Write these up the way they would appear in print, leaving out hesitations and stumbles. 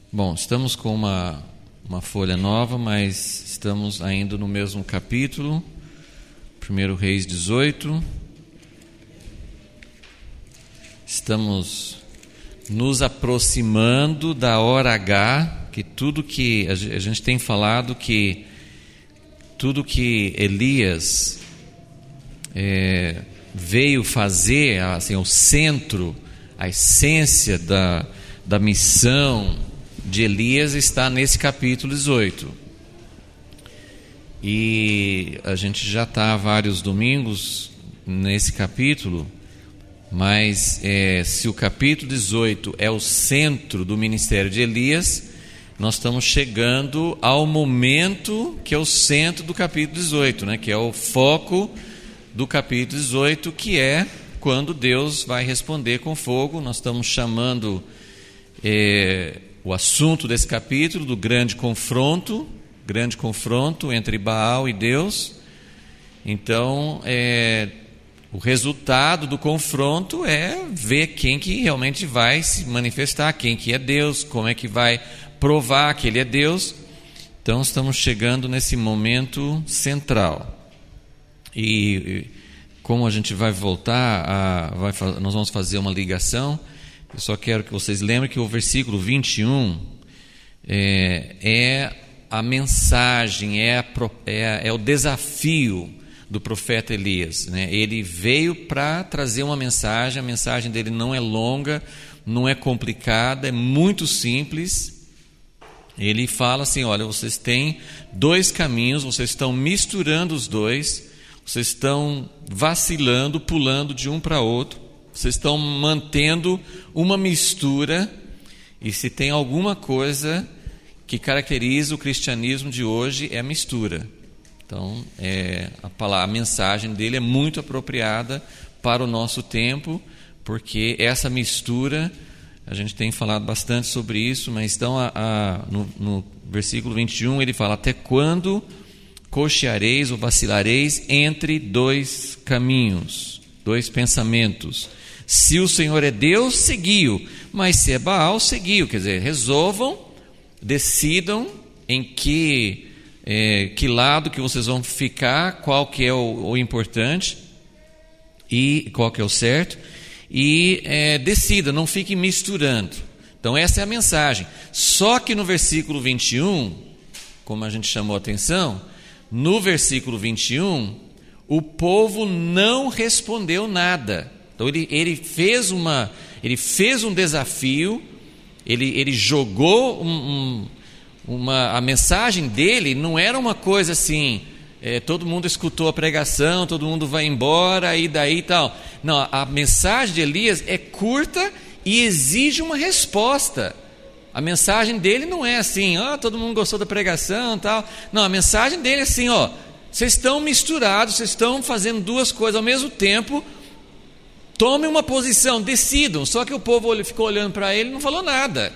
Bom, estamos com uma folha nova, mas estamos ainda no mesmo capítulo, 1 Reis 18. Estamos nos aproximando da hora H, que tudo que a gente tem falado, que tudo que Elias veio fazer, assim, o centro, a essência da missão de Elias está nesse capítulo 18. E a gente já está há vários domingos nesse capítulo, mas se o capítulo 18 é o centro do ministério de Elias, nós estamos chegando ao momento que é o centro do capítulo 18, né? Que é o foco do capítulo 18, que é quando Deus vai responder com fogo. Nós estamos chamando o assunto desse capítulo do grande confronto entre Baal e Deus. Então, o resultado do confronto é ver quem que realmente vai se manifestar, quem que é Deus, como é que vai provar que Ele é Deus. Então, estamos chegando nesse momento central. E como a gente vai voltar, nós vamos fazer uma ligação. Eu só quero que vocês lembrem que o versículo 21 é a mensagem, é o desafio do profeta Elias, né? Ele veio para trazer uma mensagem. A mensagem dele não é longa, não é complicada, é muito simples. Ele fala assim: olha, vocês têm dois caminhos, vocês estão misturando os dois, vocês estão vacilando, pulando de um para outro, vocês estão mantendo uma mistura. E se tem alguma coisa que caracteriza o cristianismo de hoje, é a mistura. Então, a mensagem dele é muito apropriada para o nosso tempo, porque essa mistura, a gente tem falado bastante sobre isso, mas então no versículo 21 ele fala: até quando cocheareis ou vacilareis entre dois caminhos, dois pensamentos? Se o Senhor é Deus, seguiu, mas se é Baal, seguiu. Quer dizer, resolvam, decidam em que lado que vocês vão ficar, qual que é o importante e qual que é o certo, e decida, não fiquem misturando. Então essa é a mensagem. Só que no versículo 21, como a gente chamou a atenção, no versículo 21, o povo não respondeu nada. Então ele fez um desafio, ele jogou a mensagem dele não era uma coisa assim, todo mundo escutou a pregação, todo mundo vai embora e daí e tal. Não, a mensagem de Elias é curta e exige uma resposta. A mensagem dele não é assim, todo mundo gostou da pregação e tal. Não, a mensagem dele é assim, vocês estão misturados, vocês estão fazendo duas coisas ao mesmo tempo, tomem uma posição, decidam. Só que o povo ficou olhando para ele e não falou nada.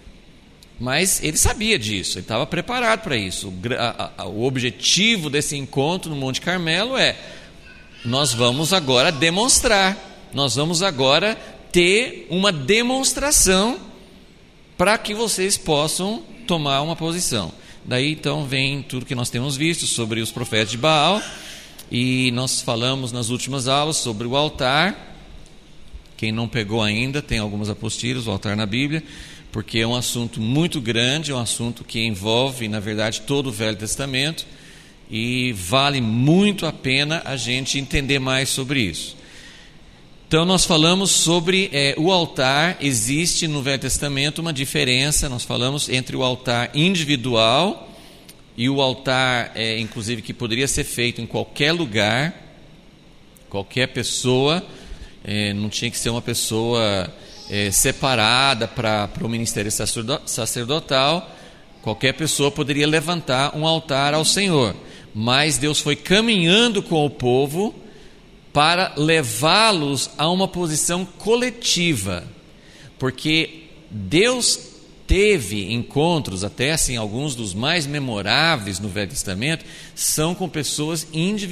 Mas ele sabia disso, ele estava preparado para isso. O objetivo desse encontro no Monte Carmelo nós vamos agora demonstrar, nós vamos agora ter uma demonstração para que vocês possam tomar uma posição. Daí então vem tudo que nós temos visto sobre os profetas de Baal, e nós falamos nas últimas aulas sobre o altar. Quem não pegou ainda, tem algumas apostilas, o altar na Bíblia, porque é um assunto muito grande, é um assunto que envolve, na verdade, todo o Velho Testamento, e vale muito a pena a gente entender mais sobre isso. Então nós falamos sobre o altar. Existe no Velho Testamento uma diferença, nós falamos entre o altar individual e o altar, inclusive, que poderia ser feito em qualquer lugar, qualquer pessoa, não tinha que ser uma pessoa separada para o ministério sacerdotal. Qualquer pessoa poderia levantar um altar ao Senhor, mas Deus foi caminhando com o povo para levá-los a uma posição coletiva, porque Deus teve encontros, até assim, alguns dos mais memoráveis no Velho Testamento são com pessoas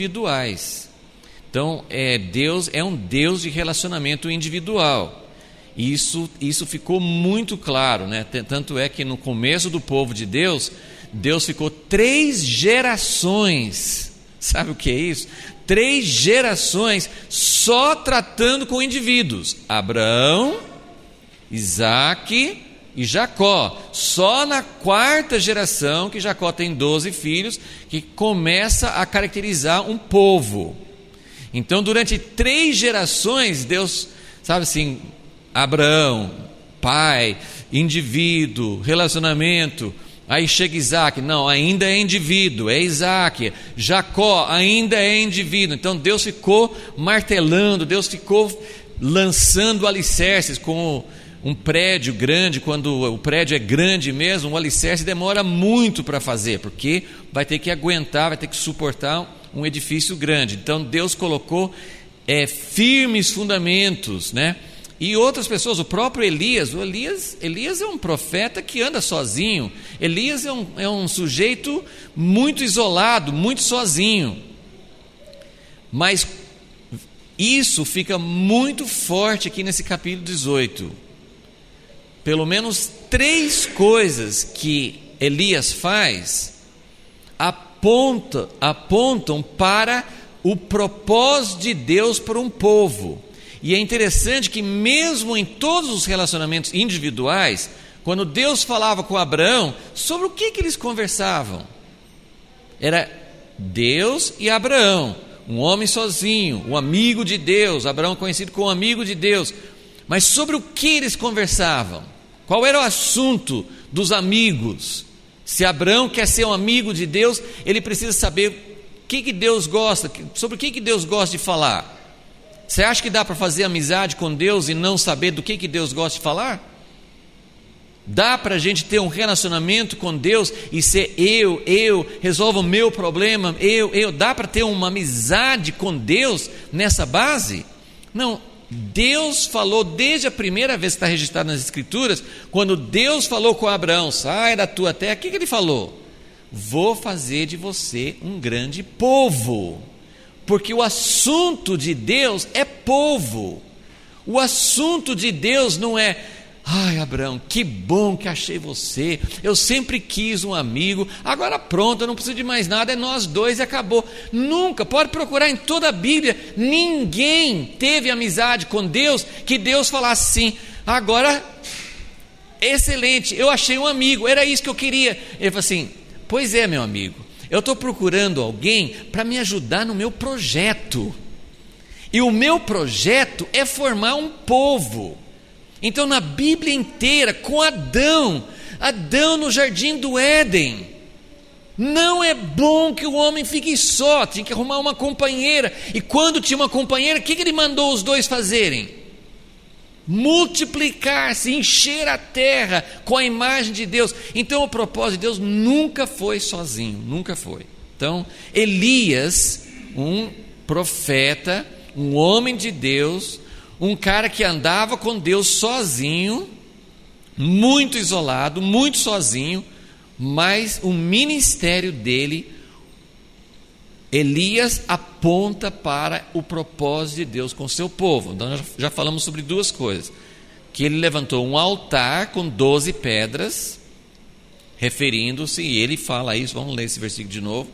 individuais. Então Deus é um Deus de relacionamento individual. Isso ficou muito claro, né? Tanto é que no começo do povo de Deus, Deus ficou 3 gerações, sabe o que é isso? 3 gerações só tratando com indivíduos: Abraão, Isaque e Jacó. Só na 4ª geração, que Jacó tem 12 filhos, que começa a caracterizar um povo. Então, durante 3 gerações, Deus, sabe assim, Abraão, pai, indivíduo, relacionamento. Aí chega Isaac, não, ainda é indivíduo, é Isaac. Jacó ainda é indivíduo. Então Deus ficou martelando, Deus ficou lançando alicerces. Com um prédio grande, quando o prédio é grande mesmo, o alicerce demora muito para fazer, porque vai ter que aguentar, vai ter que suportar um edifício grande. Então Deus colocou firmes fundamentos, né? E outras pessoas, o próprio Elias é um profeta que anda sozinho. Elias é um sujeito muito isolado, muito sozinho. Mas isso fica muito forte aqui nesse capítulo 18. Pelo menos 3 coisas que Elias faz apontam para o propósito de Deus para um povo. E é interessante que mesmo em todos os relacionamentos individuais, quando Deus falava com Abraão, sobre o que eles conversavam? Era Deus e Abraão, um homem sozinho, um amigo de Deus, Abraão conhecido como amigo de Deus. Mas sobre o que eles conversavam? Qual era o assunto dos amigos? Se Abraão quer ser um amigo de Deus, ele precisa saber o que Deus gosta, sobre o que Deus gosta de falar. Você acha que dá para fazer amizade com Deus e não saber do que Deus gosta de falar? Dá para a gente ter um relacionamento com Deus e ser eu, resolva o meu problema, eu. Dá para ter uma amizade com Deus nessa base? Não, Deus falou desde a primeira vez que está registrado nas Escrituras, quando Deus falou com Abraão, sai da tua terra, o que ele falou? Vou fazer de você um grande povo. Porque o assunto de Deus é povo. O assunto de Deus não é: ai, Abraão, que bom que achei você, eu sempre quis um amigo, agora pronto, eu não preciso de mais nada, é nós dois e acabou. Nunca, pode procurar em toda a Bíblia, ninguém teve amizade com Deus que Deus falasse assim: agora, excelente, eu achei um amigo, era isso que eu queria. Ele falou assim: pois é, meu amigo, eu estou procurando alguém para me ajudar no meu projeto. E o meu projeto é formar um povo. Então, na Bíblia inteira, com Adão no jardim do Éden, não é bom que o homem fique só, tinha que arrumar uma companheira. E quando tinha uma companheira, o que ele mandou os dois fazerem? Multiplicar-se, encher a terra com a imagem de Deus. Então o propósito de Deus nunca foi sozinho, nunca foi. Então Elias, um profeta, um homem de Deus, um cara que andava com Deus sozinho, muito isolado, muito sozinho, mas o ministério dele, Elias aponta para o propósito de Deus com o seu povo. Então nós já falamos sobre 2 coisas: que ele levantou um altar com 12 pedras, referindo-se, e ele fala isso, vamos ler esse versículo de novo,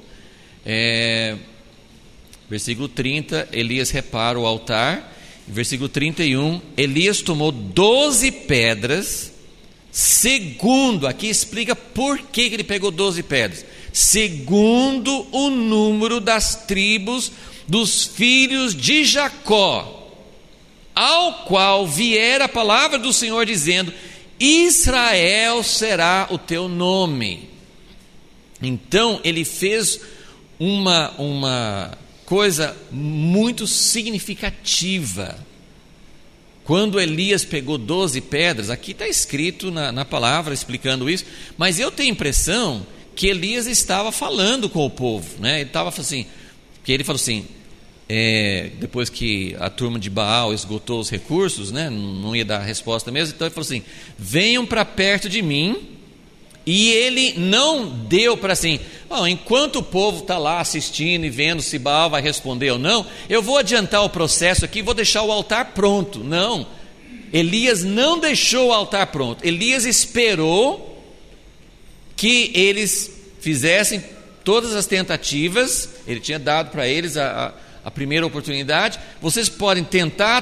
versículo 30, Elias repara o altar. Versículo 31, Elias tomou 12 pedras, segundo, aqui explica por que ele pegou 12 pedras, segundo o número das tribos dos filhos de Jacó, ao qual viera a palavra do Senhor dizendo: Israel será o teu nome. Então ele fez uma coisa muito significativa. Quando Elias pegou 12 pedras, aqui está escrito na palavra explicando isso, mas eu tenho a impressão que Elias estava falando com o povo, né? Ele estava assim, que ele falou assim, depois que a turma de Baal esgotou os recursos, né? Não ia dar resposta mesmo, então ele falou assim: venham para perto de mim. E ele não deu para assim, enquanto o povo está lá assistindo e vendo se Baal vai responder ou não, eu vou adiantar o processo aqui e vou deixar o altar pronto. Não, Elias não deixou o altar pronto. Elias esperou que eles fizessem todas as tentativas. Ele tinha dado para eles a primeira oportunidade. Vocês podem tentar,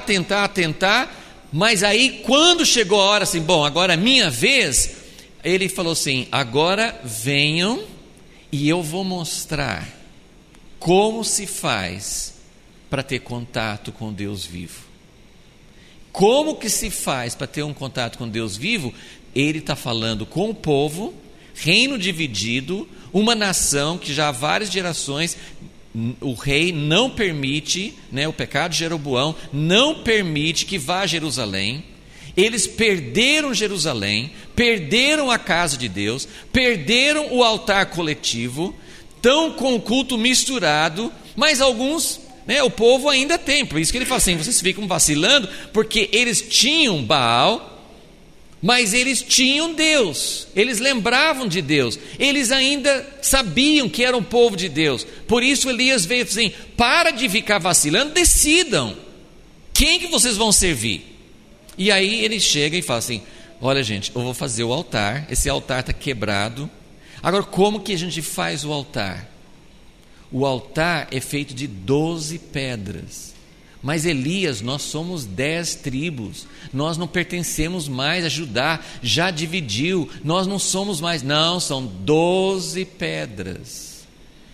mas aí quando chegou a hora assim, bom, agora é minha vez, ele falou assim: agora venham e eu vou mostrar como se faz para ter contato com Deus vivo. Como que se faz para ter um contato com Deus vivo? Ele está falando com o povo, reino dividido, uma nação que já há várias gerações, o rei não permite, o pecado de Jeroboão não permite que vá a Jerusalém. Eles perderam Jerusalém, perderam a casa de Deus, perderam o altar coletivo, estão com o culto misturado, mas alguns, o povo ainda tem. Por isso que ele fala assim: vocês ficam vacilando, porque eles tinham Baal, mas eles tinham Deus, eles lembravam de Deus, eles ainda sabiam que eram povo de Deus. Por isso Elias veio assim: para de ficar vacilando, decidam quem que vocês vão servir. E aí ele chega e fala assim: olha gente, eu vou fazer o altar, esse altar está quebrado. Agora, como que a gente faz o altar? O altar é feito de 12 pedras. Mas Elias, nós somos 10 tribos, nós não pertencemos mais a Judá, já dividiu, nós não somos mais, não, são 12 pedras.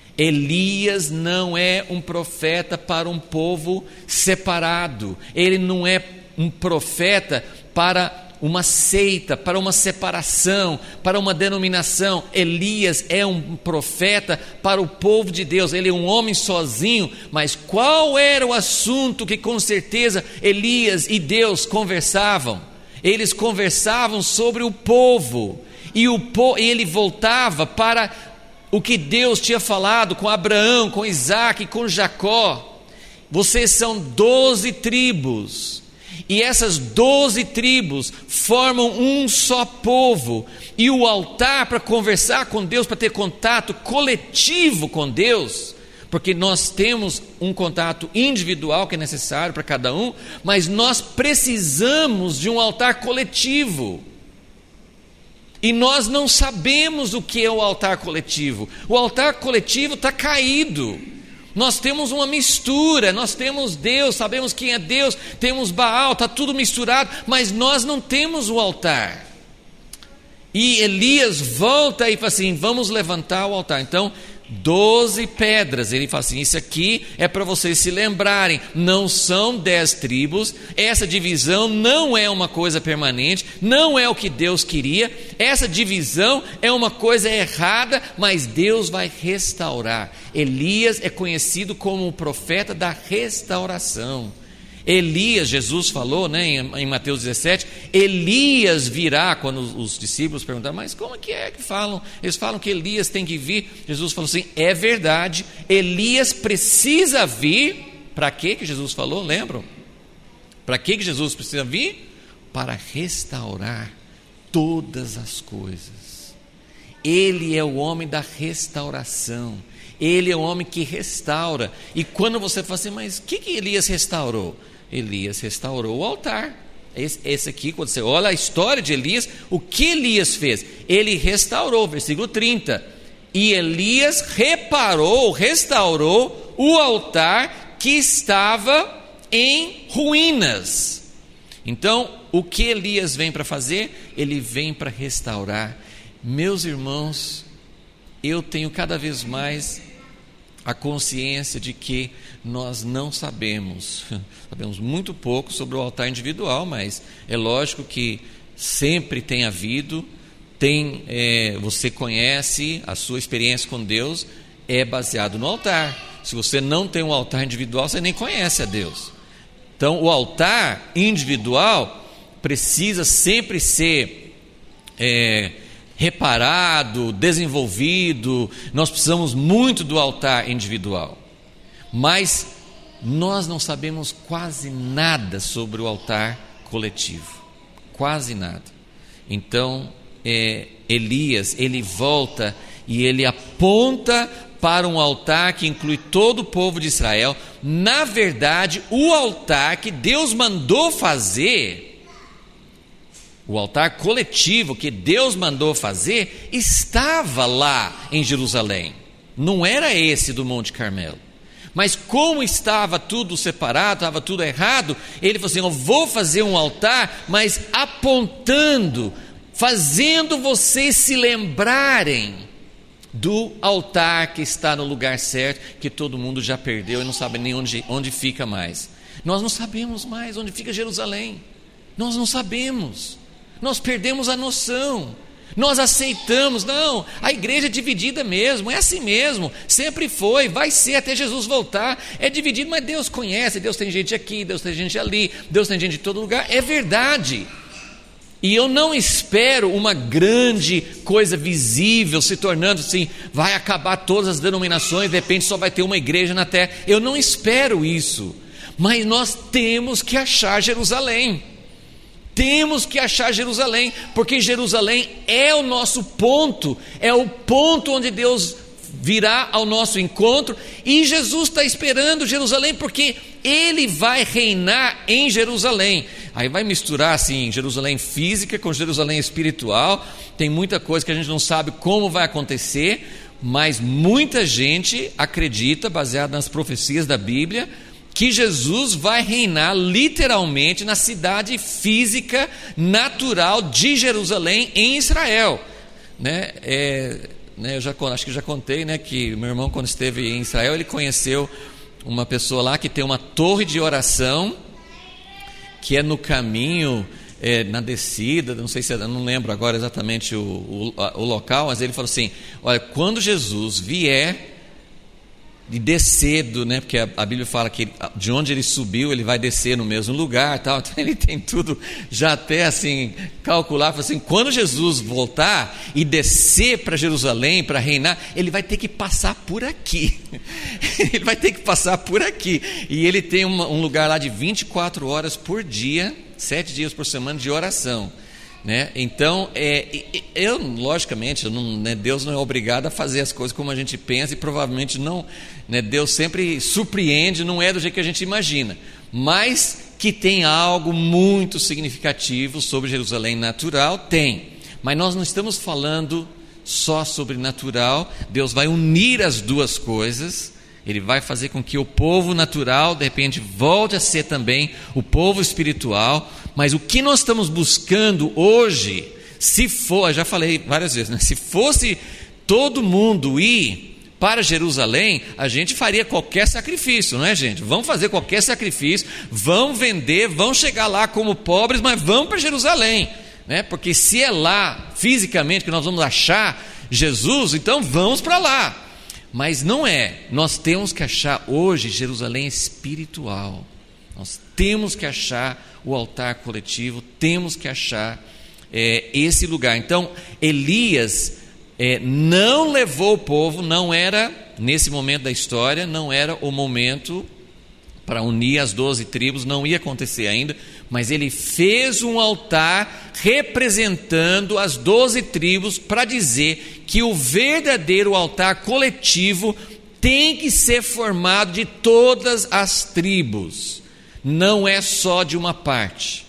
Elias não é um profeta para um povo separado, ele não é um profeta para uma seita, para uma separação, para uma denominação. Elias é um profeta para o povo de Deus. Ele é um homem sozinho, mas qual era o assunto que com certeza Elias e Deus conversavam? Eles conversavam sobre o povo, e ele voltava para o que Deus tinha falado com Abraão, com Isaac e com Jacó. Vocês são 12 tribos, e essas 12 tribos formam um só povo, e o altar para conversar com Deus, para ter contato coletivo com Deus, porque nós temos um contato individual que é necessário para cada um, mas nós precisamos de um altar coletivo, e nós não sabemos o que é o altar coletivo. O altar coletivo está caído. Nós temos uma mistura, nós temos Deus, sabemos quem é Deus, temos Baal, está tudo misturado, mas nós não temos o altar. E Elias volta e fala assim: vamos levantar o altar. Então, 12 pedras, ele fala assim: isso aqui é para vocês se lembrarem, não são 10 tribos, essa divisão não é uma coisa permanente, não é o que Deus queria, essa divisão é uma coisa errada, mas Deus vai restaurar. Elias é conhecido como o profeta da restauração. Elias, Jesus falou, em Mateus 17, Elias virá. Quando os discípulos perguntaram: mas como que falam? Eles falam que Elias tem que vir. Jesus falou assim: é verdade, Elias precisa vir. Para que Jesus falou? Lembram? Para que Jesus precisa vir? Para restaurar todas as coisas. Ele é o homem da restauração, ele é o homem que restaura. E quando você fala assim: mas o que Elias restaurou? Elias restaurou o altar. Esse aqui, quando você olha a história de Elias, o que Elias fez? Ele restaurou, versículo 30. E Elias restaurou o altar que estava em ruínas. Então, o que Elias vem para fazer? Ele vem para restaurar. Meus irmãos, eu tenho cada vez mais a consciência de que nós não sabemos muito pouco sobre o altar individual, mas é lógico que sempre tem havido, você conhece, a sua experiência com Deus é baseado no altar. Se você não tem um altar individual, você nem conhece a Deus. Então o altar individual precisa sempre ser reparado, desenvolvido. Nós precisamos muito do altar individual, mas nós não sabemos quase nada sobre o altar coletivo, quase nada. Então Elias, ele volta e ele aponta para um altar que inclui todo o povo de Israel. Na verdade, o altar que Deus mandou fazer O altar coletivo que Deus mandou fazer estava lá em Jerusalém. Não era esse do Monte Carmelo. Mas como estava tudo separado, estava tudo errado, ele falou assim: eu vou fazer um altar, mas apontando, fazendo vocês se lembrarem do altar que está no lugar certo, que todo mundo já perdeu e não sabe nem onde fica mais. Nós não sabemos mais onde fica Jerusalém. Nós não sabemos. Nós perdemos a noção. Nós aceitamos, não, a igreja é dividida mesmo, é assim mesmo, sempre foi, vai ser até Jesus voltar, é dividido, mas Deus conhece, Deus tem gente aqui, Deus tem gente ali, Deus tem gente de todo lugar, é verdade. E eu não espero uma grande coisa visível se tornando assim, vai acabar todas as denominações, de repente só vai ter uma igreja na terra. Eu não espero isso, mas nós temos que achar Jerusalém. Temos que achar Jerusalém, porque Jerusalém é o nosso ponto, é o ponto onde Deus virá ao nosso encontro, e Jesus está esperando Jerusalém, porque Ele vai reinar em Jerusalém. Aí vai misturar assim, Jerusalém física com Jerusalém espiritual, tem muita coisa que a gente não sabe como vai acontecer, mas muita gente acredita, baseado nas profecias da Bíblia, que Jesus vai reinar literalmente na cidade física, natural de Jerusalém em Israel, né? Eu acho que já contei, né, que meu irmão, quando esteve em Israel, ele conheceu uma pessoa lá que tem uma torre de oração que é no caminho, na descida, não sei se eu não lembro agora exatamente o local, mas ele falou assim: olha, quando Jesus vier de descer, né, porque a Bíblia fala que de onde ele subiu, ele vai descer no mesmo lugar, tal. Então ele tem tudo já até assim calcular, assim, quando Jesus voltar e descer para Jerusalém para reinar, ele vai ter que passar por aqui. Ele vai ter que passar por aqui. E ele tem um lugar lá de 24 horas por dia, 7 dias por semana de oração, né? Então, logicamente, Deus não é obrigado a fazer as coisas como a gente pensa, e provavelmente não, né? Deus sempre surpreende, não é do jeito que a gente imagina, mas que tem algo muito significativo sobre Jerusalém natural, tem. Mas nós não estamos falando só sobre natural. Deus vai unir as duas coisas. Ele vai fazer com que o povo natural, de repente, volte a ser também o povo espiritual. Mas o que nós estamos buscando hoje, se for, já falei várias vezes, né? Se fosse todo mundo ir para Jerusalém, a gente faria qualquer sacrifício, não é, gente? Vamos fazer qualquer sacrifício, vão vender, vão chegar lá como pobres, mas vão para Jerusalém, né? Porque se é lá, fisicamente, que nós vamos achar Jesus, então vamos para lá. Mas não é. Nós temos que achar hoje Jerusalém espiritual. Nós temos que achar o altar coletivo, temos que achar esse lugar. Então, Elias não levou o povo, não era, nesse momento da história, não era o momento para unir as 12 tribos, não ia acontecer ainda, mas ele fez um altar representando as 12 tribos para dizer que o verdadeiro altar coletivo tem que ser formado de todas as tribos, não é só de uma parte.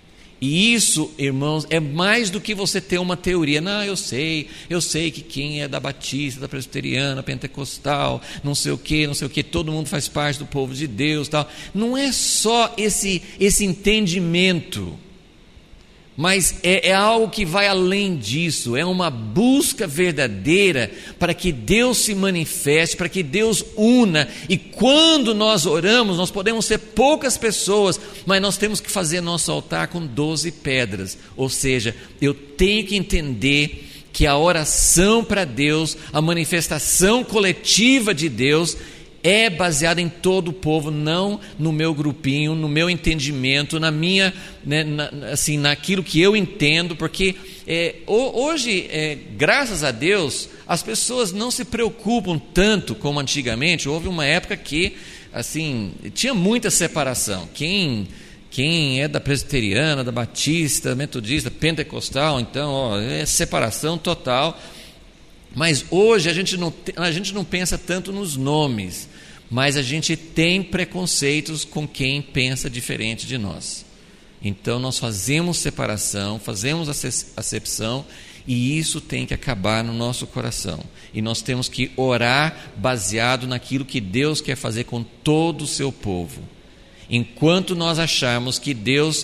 E isso, irmãos, é mais do que você ter uma teoria. Não, eu sei que quem é da Batista, da Presbiteriana, Pentecostal, não sei o que, todo mundo faz parte do povo de Deus, tal. Não é só esse entendimento, mas é algo que vai além disso, é uma busca verdadeira para que Deus se manifeste, para que Deus una. E quando nós oramos, nós podemos ser poucas pessoas, mas nós temos que fazer nosso altar com 12 pedras, ou seja, eu tenho que entender que a oração para Deus, a manifestação coletiva de Deus, é baseada em todo o povo, não no meu grupinho, no meu entendimento, na minha, né, assim, naquilo que eu entendo, porque hoje, graças a Deus, as pessoas não se preocupam tanto como antigamente. Houve uma época que, assim, tinha muita separação. Quem é da Presbiteriana, da Batista, Metodista, Pentecostal, então, é separação total. Mas hoje a gente não pensa tanto nos nomes, mas a gente tem preconceitos com quem pensa diferente de nós. Então nós fazemos separação, fazemos acepção, e isso tem que acabar no nosso coração. E nós temos que orar baseado naquilo que Deus quer fazer com todo o seu povo. Enquanto nós acharmos que Deus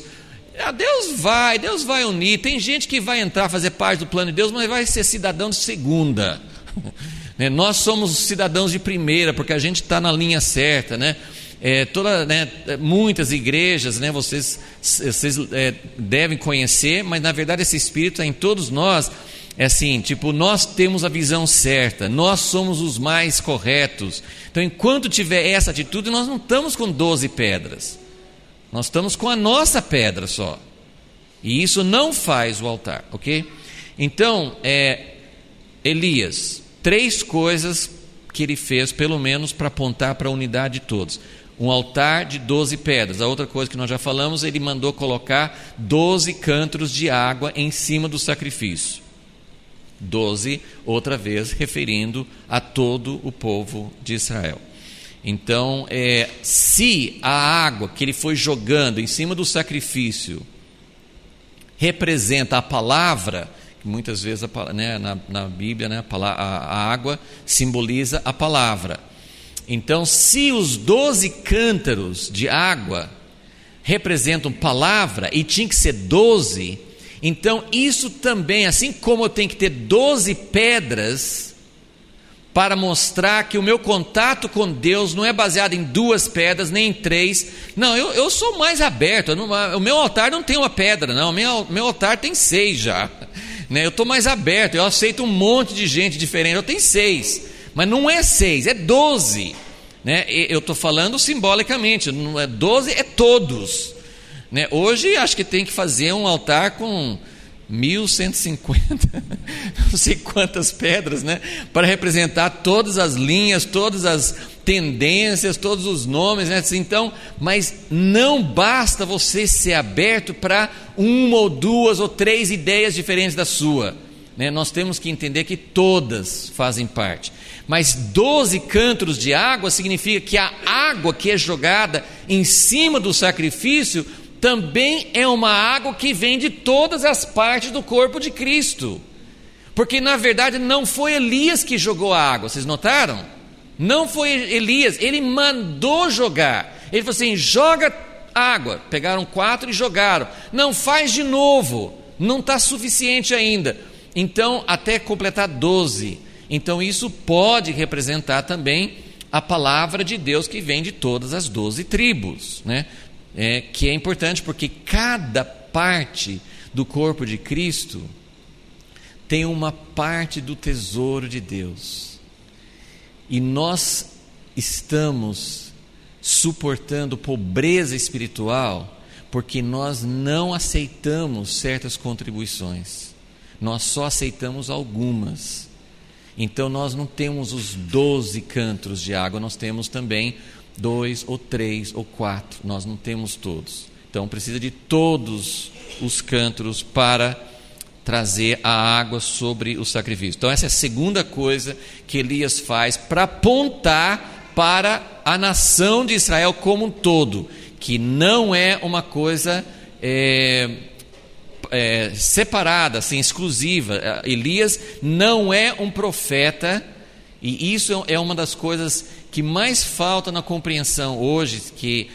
vai unir, tem gente que vai entrar, fazer parte do plano de Deus, mas vai ser cidadão de segunda. Nós somos cidadãos de primeira, porque a gente está na linha certa, né? Muitas igrejas, né, vocês devem conhecer, mas na verdade esse Espírito é em todos nós. É assim, tipo, nós temos a visão certa, nós somos os mais corretos. Então, enquanto tiver essa atitude, nós não estamos com 12 pedras, nós estamos com a nossa pedra só, e isso não faz o altar, ok? Então, Elias, 3 coisas que ele fez, pelo menos, para apontar para a unidade de todos. Um altar de 12 pedras. A outra coisa que nós já falamos, ele mandou colocar 12 cântaros de água em cima do sacrifício. 12, outra vez, referindo a todo o povo de Israel. Então, se a água que ele foi jogando em cima do sacrifício representa a palavra, que muitas vezes na Bíblia, né, a água simboliza a palavra. Então, se os 12 cântaros de água representam palavra, e tinha que ser 12, então isso também, assim como eu tenho que ter 12 pedras, para mostrar que o meu contato com Deus não é baseado em 2 pedras, nem em 3, não, eu sou mais aberto, o meu altar não tem uma pedra, não, o meu altar tem 6 já, né? Eu estou mais aberto, eu aceito um monte de gente diferente, eu tenho 6, mas não é 6, é 12, né? Eu estou falando simbolicamente, 12 é todos, né? Hoje acho que tem que fazer um altar com 1150, não sei quantas pedras, né? Para representar todas as linhas, todas as tendências, todos os nomes, né? Então, mas não basta você ser aberto para 1 ou 2 ou 3 ideias diferentes da sua, né? Nós temos que entender que todas fazem parte. Mas 12 cântaros de água significa que a água que é jogada em cima do sacrifício também é uma água que vem de todas as partes do corpo de Cristo. Porque na verdade não foi Elias que jogou a água, vocês notaram? Não foi Elias, ele mandou jogar. Ele falou assim: joga água. Pegaram 4 e jogaram. Não, faz de novo, não está suficiente ainda. Então, até completar 12. Então isso pode representar também a palavra de Deus que vem de todas as 12 tribos, né? Que é importante porque cada parte do corpo de Cristo tem uma parte do tesouro de Deus, e nós estamos suportando pobreza espiritual porque nós não aceitamos certas contribuições, nós só aceitamos algumas. Então nós não temos os 12 cântaros de água, nós temos também 2 ou 3 ou 4, nós não temos todos. Então precisa de todos os cântaros para trazer a água sobre o sacrifício. Então essa é a segunda coisa que Elias faz para apontar para a nação de Israel como um todo, que não é uma coisa separada, assim, exclusiva. Elias não é um profeta, e isso é uma das coisas que mais falta na compreensão hoje, que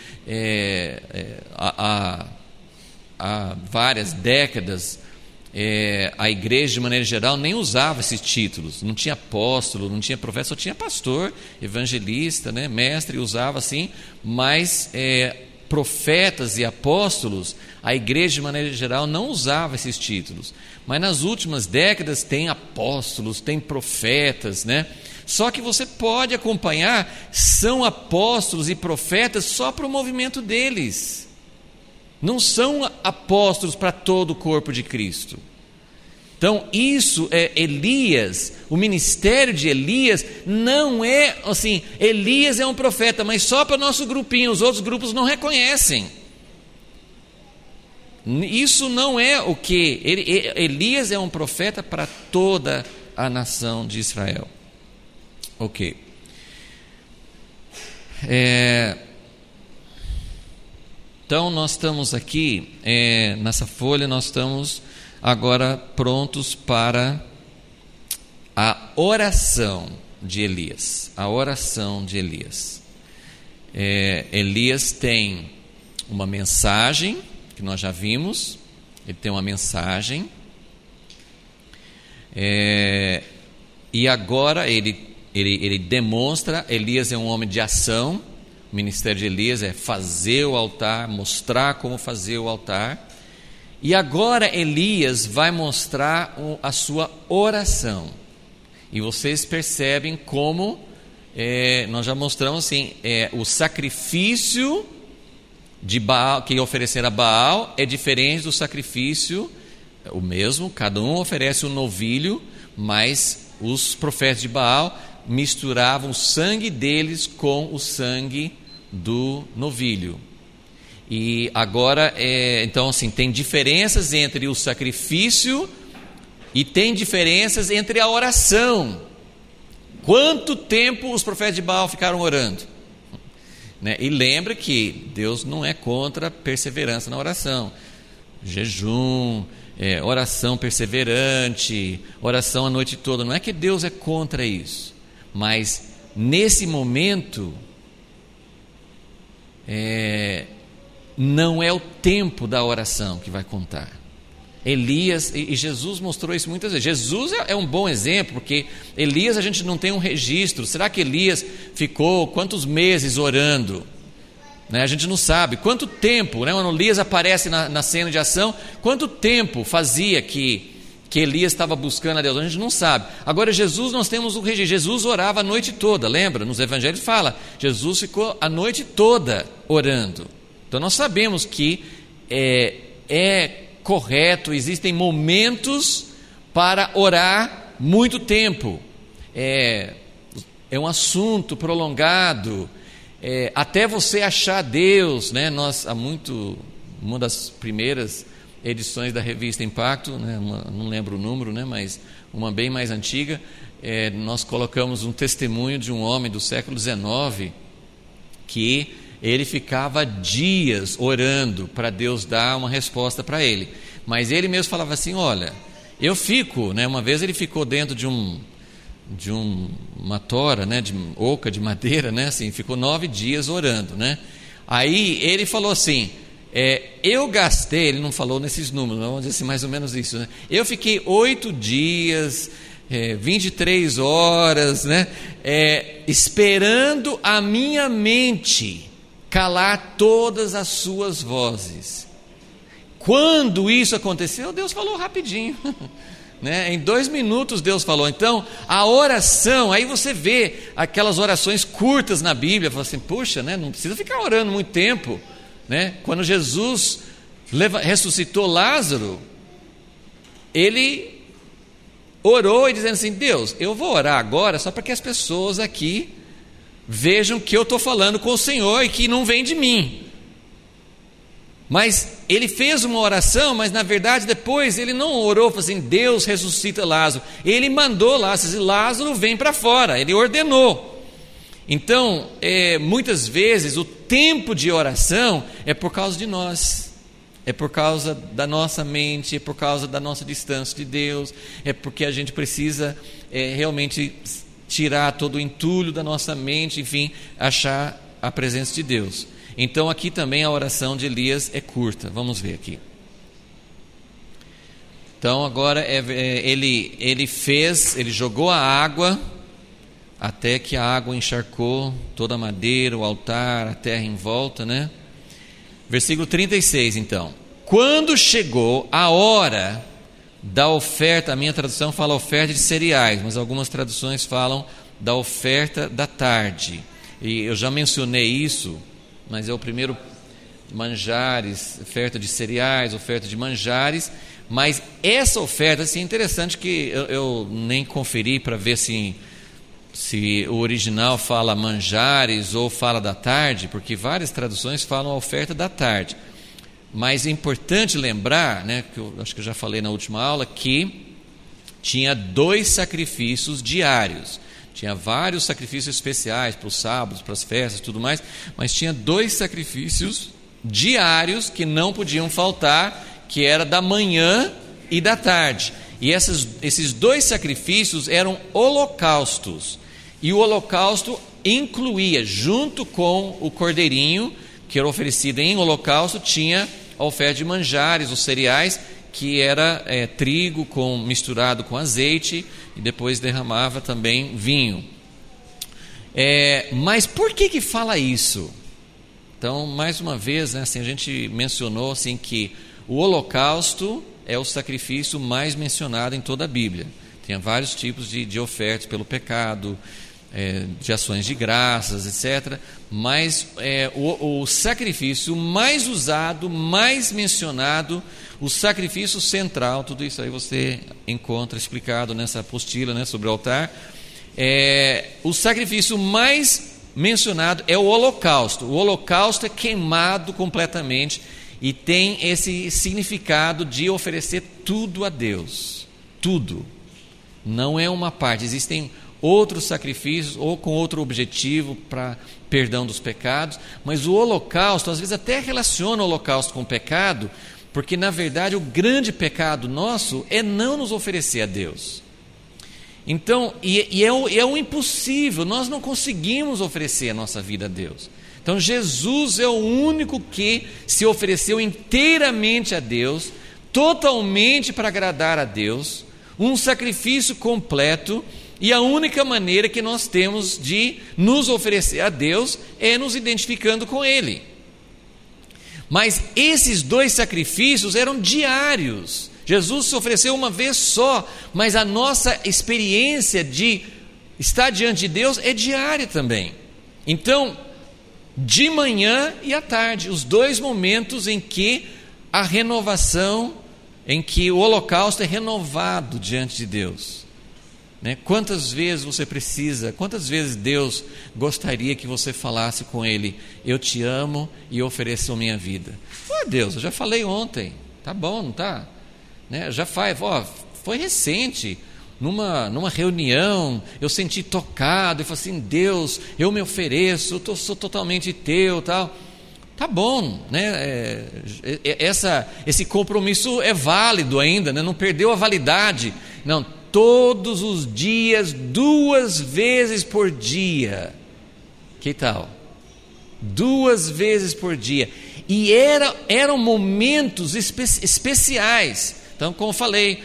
há várias décadas a igreja de maneira geral nem usava esses títulos, não tinha apóstolo, não tinha profeta, só tinha pastor, evangelista, né, mestre, usava assim, mas profetas e apóstolos, a igreja de maneira geral não usava esses títulos, mas nas últimas décadas tem apóstolos, tem profetas, né? Só que você pode acompanhar, são apóstolos e profetas só para o movimento deles, não são apóstolos para todo o corpo de Cristo. Então isso é Elias, o ministério de Elias não é assim, Elias é um profeta, mas só para o nosso grupinho, os outros grupos não reconhecem. Isso não é o que, Elias é um profeta para toda a nação de Israel. Ok. 1 Então nós estamos aqui, nessa folha, nós estamos agora prontos para a oração de Elias. A oração de Elias. Elias tem uma mensagem, que nós já vimos, ele tem uma mensagem, e agora ele demonstra. Elias é um homem de ação. O ministério de Elias é fazer o altar, mostrar como fazer o altar. E agora Elias vai mostrar a sua oração. E vocês percebem como nós já mostramos assim, o sacrifício de Baal, que oferecer a Baal, é diferente do sacrifício, o mesmo, cada um oferece um novilho, mas os profetas de Baal misturavam o sangue deles com o sangue do novilho. E agora, então assim, tem diferenças entre o sacrifício e tem diferenças entre a oração. Quanto tempo os profetas de Baal ficaram orando? E lembra que Deus não é contra perseverança na oração. Jejum, oração perseverante, oração a noite toda. Não é que Deus é contra isso, mas nesse momento não é o tempo da oração que vai contar. Elias, e Jesus mostrou isso muitas vezes. Jesus é um bom exemplo, porque Elias a gente não tem um registro. Será que Elias ficou quantos meses orando? A gente não sabe. Quanto tempo, quando Elias aparece na cena de ação, quanto tempo fazia que Elias estava buscando a Deus? A gente não sabe. Agora Jesus, nós temos o registro. Jesus orava a noite toda, lembra? Nos evangelhos fala, Jesus ficou a noite toda orando. Então nós sabemos que é correto, existem momentos para orar muito tempo. É um assunto prolongado, até você achar Deus, Nós, uma das primeiras edições da revista Impacto, não lembro o número, mas uma bem mais antiga, nós colocamos um testemunho de um homem do século XIX, que ele ficava dias orando para Deus dar uma resposta para ele, mas ele mesmo falava assim, olha, eu fico, uma vez ele ficou dentro de uma tora, de oca de madeira, assim, ficou 9 dias orando, aí ele falou assim, eu gastei, ele não falou nesses números, vamos dizer assim, mais ou menos isso, eu fiquei 8 dias, 23 horas, esperando a minha mente calar todas as suas vozes. Quando isso aconteceu, Deus falou rapidinho, em 2 minutos Deus falou. Então a oração, aí você vê aquelas orações curtas na Bíblia, fala assim, puxa, não precisa ficar orando muito tempo, quando Jesus ressuscitou Lázaro, ele orou e dizendo assim, Deus, eu vou orar agora só para que as pessoas aqui vejam que eu estou falando com o Senhor e que não vem de mim. Mas ele fez uma oração, mas na verdade depois ele não orou, falou assim, Deus ressuscita Lázaro. Ele mandou Lázaro, e Lázaro vem para fora, ele ordenou. Então, muitas vezes o tempo de oração é por causa de nós, é por causa da nossa mente, é por causa da nossa distância de Deus, é porque a gente precisa realmente tirar todo o entulho da nossa mente, enfim, achar a presença de Deus. Então aqui também a oração de Elias é curta, vamos ver aqui. Então agora ele jogou a água até que a água encharcou toda a madeira, o altar, a terra em volta, Versículo 36 então. Quando chegou a hora da oferta, a minha tradução fala oferta de cereais, mas algumas traduções falam da oferta da tarde. E eu já mencionei isso, mas é o primeiro manjares, oferta de cereais, oferta de manjares, mas essa oferta, assim, é interessante que eu nem conferi para ver se o original fala manjares ou fala da tarde, porque várias traduções falam a oferta da tarde. Mas é importante lembrar, que eu acho que eu já falei na última aula, que tinha 2 sacrifícios diários. Tinha vários sacrifícios especiais para os sábados, para as festas e tudo mais, mas tinha 2 sacrifícios diários que não podiam faltar, que era da manhã e da tarde. E esses 2 sacrifícios eram holocaustos. E o holocausto incluía, junto com o cordeirinho, que era oferecido em holocausto, tinha a oferta de manjares, os cereais, que era trigo misturado com azeite, e depois derramava também vinho. Mas por que fala isso? Então, mais uma vez, né, assim, a gente mencionou assim, que o holocausto é o sacrifício mais mencionado em toda a Bíblia. Tem vários tipos de ofertas pelo pecado, de ações de graças, etc. Mas o sacrifício mais usado, mais mencionado, o sacrifício central, tudo isso aí você encontra explicado nessa apostila, né, sobre o altar. O sacrifício mais mencionado é o holocausto. O holocausto é queimado completamente e tem esse significado de oferecer tudo a Deus. Tudo. Não é uma parte. Existem outros sacrifícios ou com outro objetivo para perdão dos pecados, mas o holocausto, às vezes até relaciona o holocausto com o pecado, porque na verdade o grande pecado nosso é não nos oferecer a Deus. Então, é um impossível, nós não conseguimos oferecer a nossa vida a Deus. Então Jesus é o único que se ofereceu inteiramente a Deus, totalmente para agradar a Deus, um sacrifício completo, e a única maneira que nós temos de nos oferecer a Deus é nos identificando com Ele. Mas esses 2 sacrifícios eram diários. Jesus se ofereceu uma vez só, mas a nossa experiência de estar diante de Deus é diária também. Então, de manhã e à tarde, os 2 momentos em que a renovação, em que o holocausto é renovado diante de Deus. Quantas vezes você precisa, quantas vezes Deus gostaria que você falasse com Ele: eu te amo e ofereço a minha vida. Deus, eu já falei ontem, tá bom, não tá? Já foi recente, numa reunião, eu senti tocado, eu falei assim: Deus, eu me ofereço, eu sou totalmente teu, tal. Tá bom, né? Esse compromisso é válido ainda, né? Não perdeu a validade. Não, todos os dias, 2 vezes por dia. Que tal? 2 vezes por dia. E eram momentos especiais. Então, como eu falei,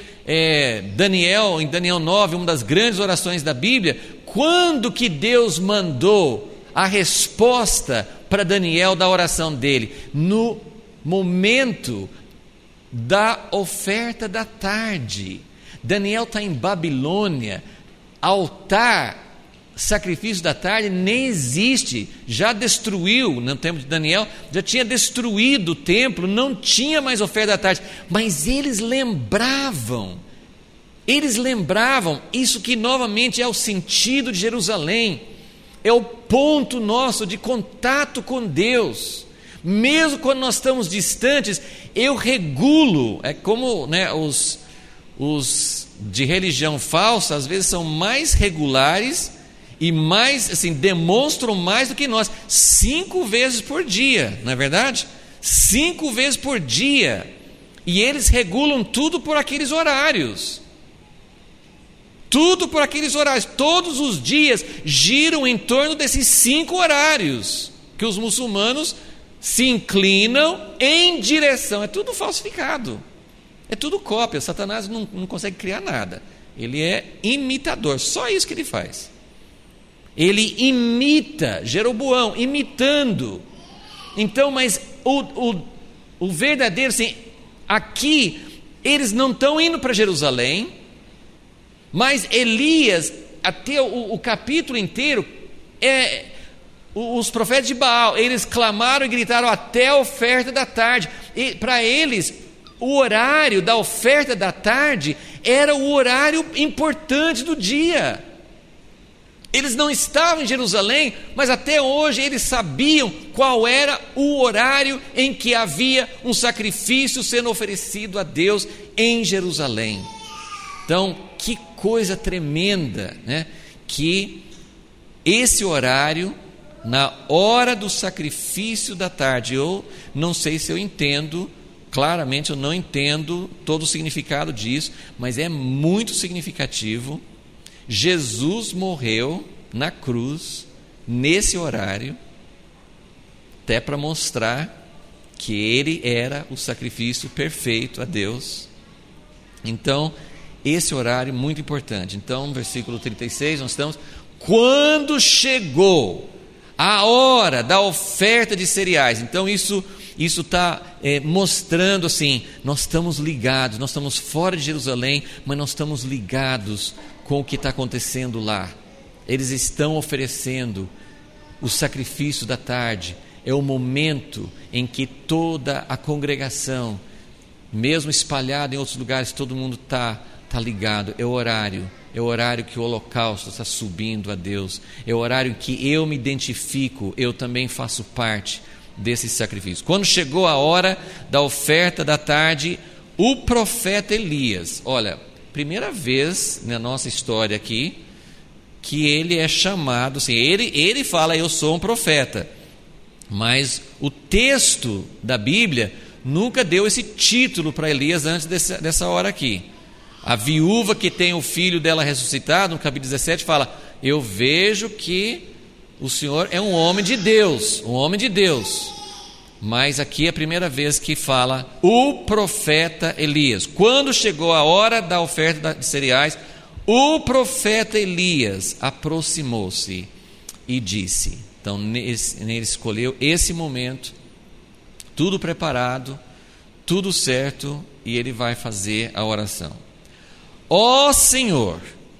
em Daniel 9, uma das grandes orações da Bíblia, quando que Deus mandou a resposta para Daniel da oração dele? No momento da oferta da tarde. Daniel está em Babilônia, altar, sacrifício da tarde nem existe, já destruiu, no tempo de Daniel, já tinha destruído o templo, não tinha mais oferta da tarde, mas eles lembravam, isso que novamente é o sentido de Jerusalém, é o ponto nosso de contato com Deus. Mesmo quando nós estamos distantes, eu regulo, é como, né, os de religião falsa às vezes são mais regulares e mais, assim, demonstram mais do que nós, 5 vezes por dia, não é verdade? 5 vezes por dia, e eles regulam tudo por aqueles horários, todos os dias giram em torno desses 5 horários, que os muçulmanos se inclinam em direção, é tudo falsificado, é tudo cópia. Satanás não consegue criar nada, ele é imitador, só isso que ele faz. Ele imita, Jeroboão, imitando. Então, mas o verdadeiro, assim, aqui, eles não estão indo para Jerusalém, mas Elias, até o capítulo inteiro, os profetas de Baal, eles clamaram e gritaram até a oferta da tarde. Para eles, o horário da oferta da tarde era o horário importante do dia. Eles não estavam em Jerusalém, mas até hoje eles sabiam qual era o horário em que havia um sacrifício sendo oferecido a Deus em Jerusalém. Então, que coisa tremenda, né? Que esse horário na hora do sacrifício da tarde. Eu não sei se eu entendo, claramente eu não entendo todo o significado disso, mas é muito significativo. Jesus morreu na cruz, nesse horário, até para mostrar que ele era o sacrifício perfeito a Deus. Então, esse horário é muito importante. Então, no versículo 36, nós estamos: quando chegou a hora da oferta de cereais. Então, isso está mostrando assim, nós estamos ligados, nós estamos fora de Jerusalém, mas nós estamos ligados com o que está acontecendo lá. Eles estão oferecendo o sacrifício da tarde. É o momento em que toda a congregação, mesmo espalhada em outros lugares, todo mundo está ligado. É o horário que o holocausto está subindo a Deus. É o horário em que eu me identifico, eu também faço parte desse sacrifício. Quando chegou a hora da oferta da tarde, o profeta Elias, olha, primeira vez na nossa história aqui que ele é chamado, assim, ele fala: eu sou um profeta, mas o texto da Bíblia nunca deu esse título para Elias antes dessa hora aqui. A viúva que tem o filho dela ressuscitado, no capítulo 17, fala: eu vejo que o Senhor é um homem de Deus, Mas aqui é a primeira vez que fala o profeta Elias. Quando chegou a hora da oferta de cereais, o profeta Elias aproximou-se e disse. Então, ele escolheu esse momento, tudo preparado, tudo certo, e ele vai fazer a oração. Ó Senhor,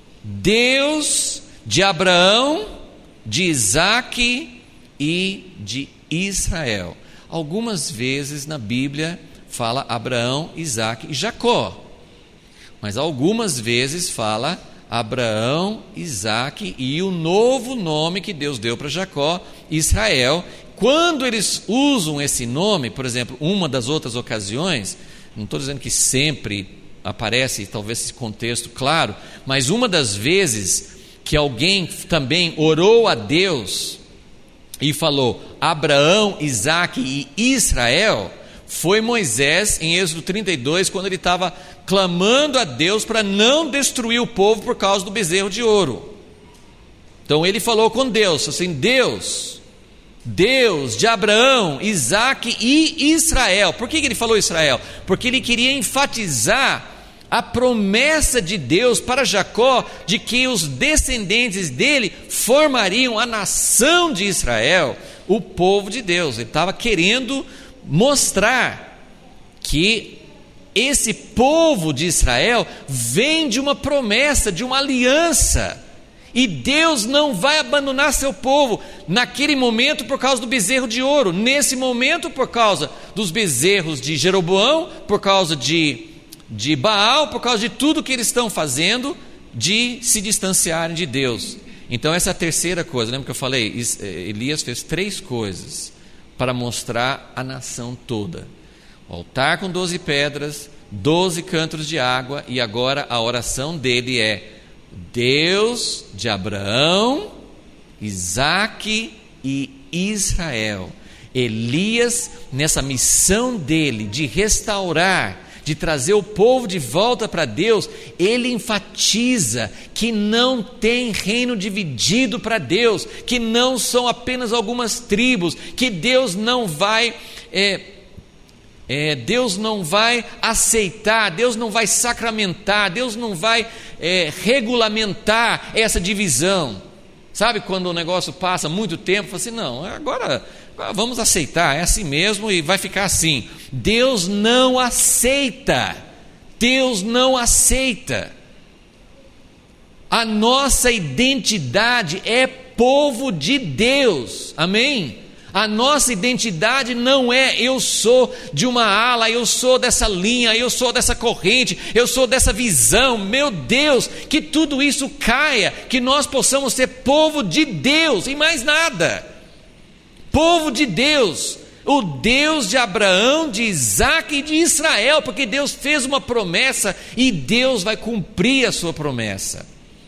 Deus de Abraão, de Isaque e de Israel. Algumas vezes na Bíblia fala Abraão, Isaque e Jacó, mas algumas vezes fala Abraão, Isaque e o novo nome que Deus deu para Jacó, Israel. Quando eles usam esse nome, por exemplo, uma das outras ocasiões, não estou dizendo que sempre aparece talvez esse contexto claro, mas uma das vezes que alguém também orou a Deus e falou Abraão, Isaque e Israel, foi Moisés em Êxodo 32, quando ele estava clamando a Deus para não destruir o povo por causa do bezerro de ouro. Então ele falou com Deus, assim: Deus de Abraão, Isaque e Israel. Por que ele falou Israel? Porque ele queria enfatizar a promessa de Deus para Jacó, de que os descendentes dele formariam a nação de Israel, o povo de Deus. Ele estava querendo mostrar que esse povo de Israel vem de uma promessa, de uma aliança, e Deus não vai abandonar seu povo naquele momento por causa do bezerro de ouro, nesse momento por causa dos bezerros de Jeroboão, por causa de Baal, por causa de tudo que eles estão fazendo, de se distanciarem de Deus. Então essa é a terceira coisa. Lembra que eu falei? Elias fez 3 coisas para mostrar a nação toda: o altar com 12 pedras, 12 cântaros de água, e agora a oração dele é: Deus de Abraão, Isaque e Israel. Elias, nessa missão dele de restaurar, de trazer o povo de volta para Deus, ele enfatiza que não tem reino dividido para Deus, que não são apenas algumas tribos, que Deus não vai aceitar, Deus não vai sacramentar, Deus não vai regulamentar essa divisão. Sabe quando o negócio passa muito tempo, fala assim: não, agora vamos aceitar, é assim mesmo e vai ficar assim. Deus não aceita. A nossa identidade é povo de Deus, amém? A nossa identidade não é eu sou de uma ala, eu sou dessa linha, eu sou dessa corrente, eu sou dessa visão. Meu Deus, que tudo isso caia, que nós possamos ser povo de Deus e mais nada. Povo de Deus, o Deus de Abraão, de Isaque e de Israel, porque Deus fez uma promessa e Deus vai cumprir a sua promessa.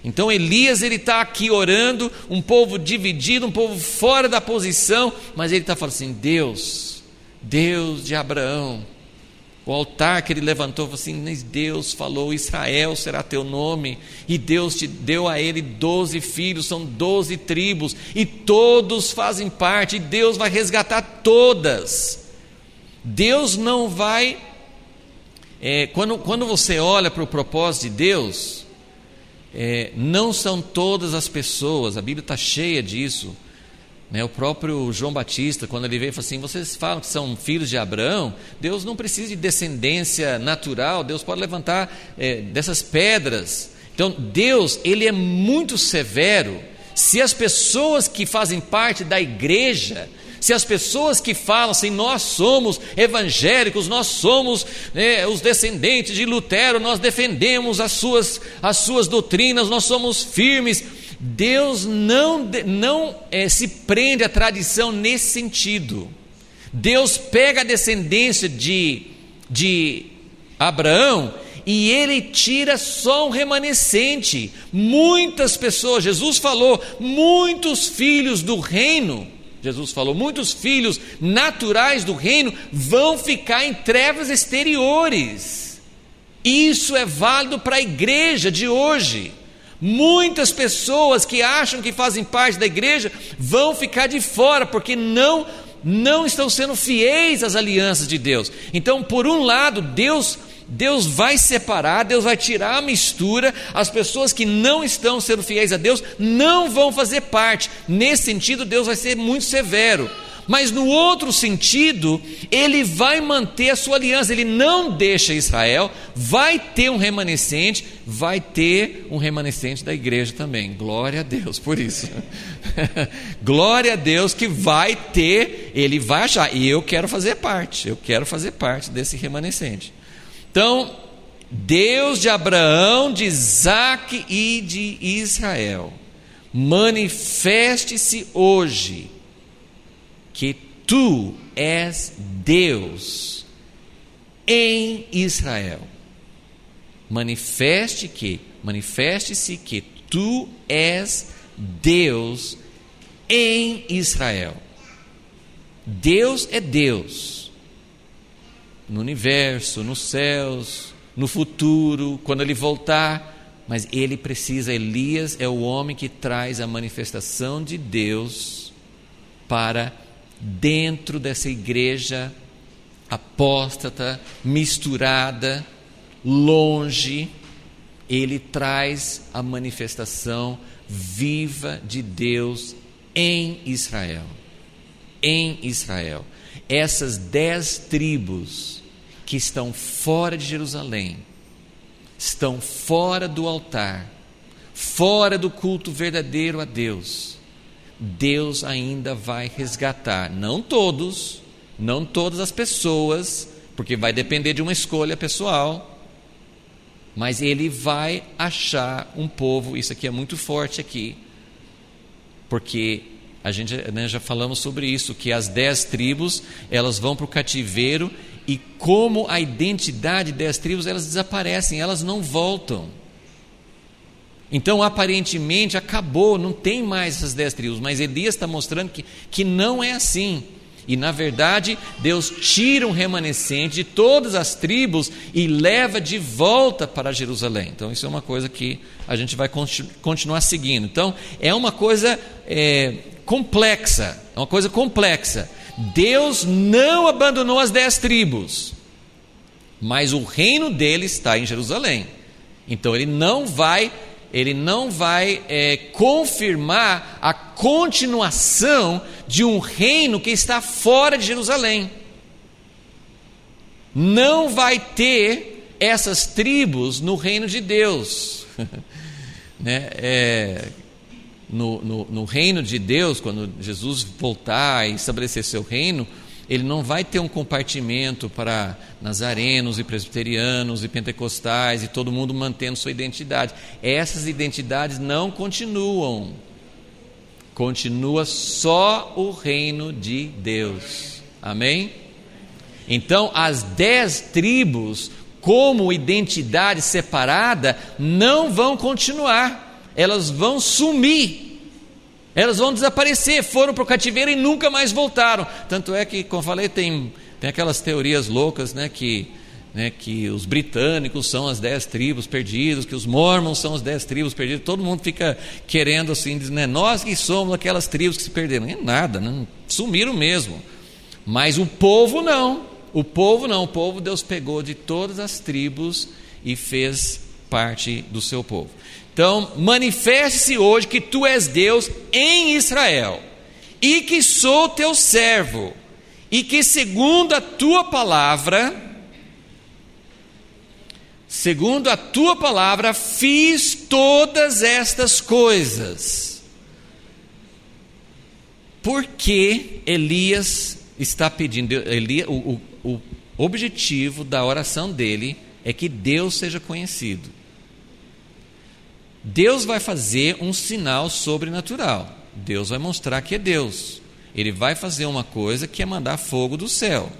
Então Elias, ele está aqui orando, um povo dividido, um povo fora da posição, mas ele está falando assim: Deus de Abraão, o altar que ele levantou, falou assim: Deus falou, Israel será teu nome, e Deus te deu a ele 12 filhos, são 12 tribos, e todos fazem parte, e Deus vai resgatar todas. Deus não vai, quando você olha para o propósito de Deus, não são todas as pessoas, a Bíblia está cheia disso, né? O próprio João Batista, quando ele veio, falou assim: vocês falam que são filhos de Abraão, Deus não precisa de descendência natural, Deus pode levantar dessas pedras. Então Deus, ele é muito severo. Se as pessoas que fazem parte da igreja, se as pessoas que falam assim: nós somos evangélicos, nós somos os descendentes de Lutero, nós defendemos as suas doutrinas, nós somos firmes, Deus não se prende à tradição nesse sentido. Deus pega a descendência de Abraão e ele tira só um remanescente. Muitas pessoas, Jesus falou, muitos filhos do reino, Jesus falou, muitos filhos naturais do reino vão ficar em trevas exteriores. Isso é válido para a igreja de hoje. Muitas pessoas que acham que fazem parte da igreja vão ficar de fora, porque não estão sendo fiéis às alianças de Deus. Então, por um lado, Deus vai separar, Deus vai tirar a mistura, as pessoas que não estão sendo fiéis a Deus não vão fazer parte. Nesse sentido, Deus vai ser muito severo. Mas no outro sentido, ele vai manter a sua aliança, ele não deixa Israel, vai ter um remanescente da igreja também. Glória a Deus por isso. Glória a Deus que vai ter, ele vai achar, e eu quero fazer parte desse remanescente. Então, Deus de Abraão, de Isaque e de Israel, manifeste-se hoje que tu és Deus em Israel. Manifeste-se que tu és Deus em Israel. Deus é Deus no universo, nos céus, no futuro, quando ele voltar, mas ele precisa, Elias é o homem que traz a manifestação de Deus para dentro dessa igreja apóstata, misturada, longe. Ele traz a manifestação viva de Deus em Israel. Em Israel. Essas 10 tribos que estão fora de Jerusalém, estão fora do altar, fora do culto verdadeiro a Deus, Deus ainda vai resgatar, não todas as pessoas, porque vai depender de uma escolha pessoal, mas ele vai achar um povo. Isso aqui é muito forte aqui, porque a gente já falamos sobre isso, que as 10 tribos, elas vão para o cativeiro, e como a identidade de 10 tribos, elas desaparecem, elas não voltam. Então aparentemente acabou, não tem mais essas 10 tribos, mas Elias está mostrando que não é assim. E na verdade Deus tira um remanescente de todas as tribos e leva de volta para Jerusalém. Então isso é uma coisa que a gente vai continuar seguindo. Então é uma coisa complexa, é uma coisa complexa. Deus não abandonou as 10 tribos, mas o reino dele está em Jerusalém. Então ele não vai confirmar a continuação de um reino que está fora de Jerusalém. Não vai ter essas tribos no reino de Deus. No reino de Deus, quando Jesus voltar e estabelecer seu reino, ele não vai ter um compartimento para nazarenos e presbiterianos e pentecostais e todo mundo mantendo sua identidade. Essas identidades não continuam. Continua só o reino de Deus. Amém? Então, as 10 tribos, como identidade separada, não vão continuar. elas vão sumir, elas vão desaparecer. Foram para o cativeiro e nunca mais voltaram. Tanto é que, como eu falei, tem aquelas teorias loucas, que os britânicos são as 10 tribos perdidas, que os mormons são as 10 tribos perdidas. Todo mundo fica querendo assim, dizer, nós que somos aquelas tribos que se perderam. Não é nada, não, sumiram mesmo. Mas o povo não. O povo Deus pegou de todas as tribos e fez parte do seu povo. Então, manifeste-se hoje que tu és Deus em Israel, e que sou teu servo, e que segundo a tua palavra fiz todas estas coisas. Por que Elias está pedindo? O objetivo da oração dele é que Deus seja conhecido. Deus vai fazer um sinal sobrenatural. Deus vai mostrar que é Deus. Ele vai fazer uma coisa que é mandar fogo do céu.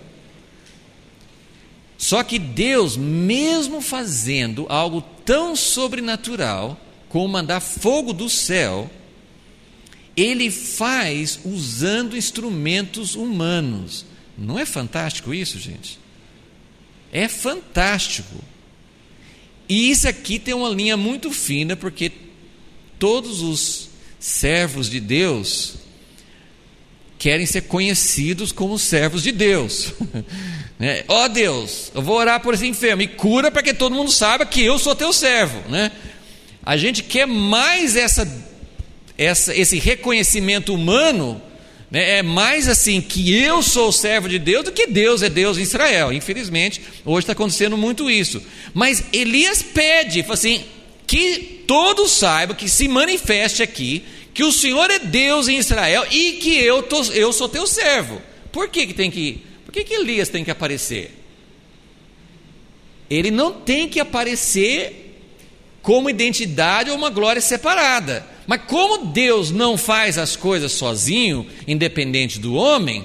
Só que Deus, mesmo fazendo algo tão sobrenatural como mandar fogo do céu, Ele faz usando instrumentos humanos. Não é fantástico isso, gente? É fantástico. E isso aqui tem uma linha muito fina, porque todos os servos de Deus querem ser conhecidos como servos de Deus. Ó Deus, eu vou orar por esse enfermo, e cura para que todo mundo saiba que eu sou teu servo. A gente quer mais esse reconhecimento humano, é mais assim, que eu sou o servo de Deus, do que Deus é Deus em Israel. Infelizmente, hoje está acontecendo muito isso. Mas Elias pede, fala assim, que todos saibam, que se manifeste aqui, que o Senhor é Deus em Israel, e que eu sou teu servo. Por que Elias tem que aparecer? Ele não tem que aparecer como identidade ou uma glória separada. Mas como Deus não faz as coisas sozinho, independente do homem,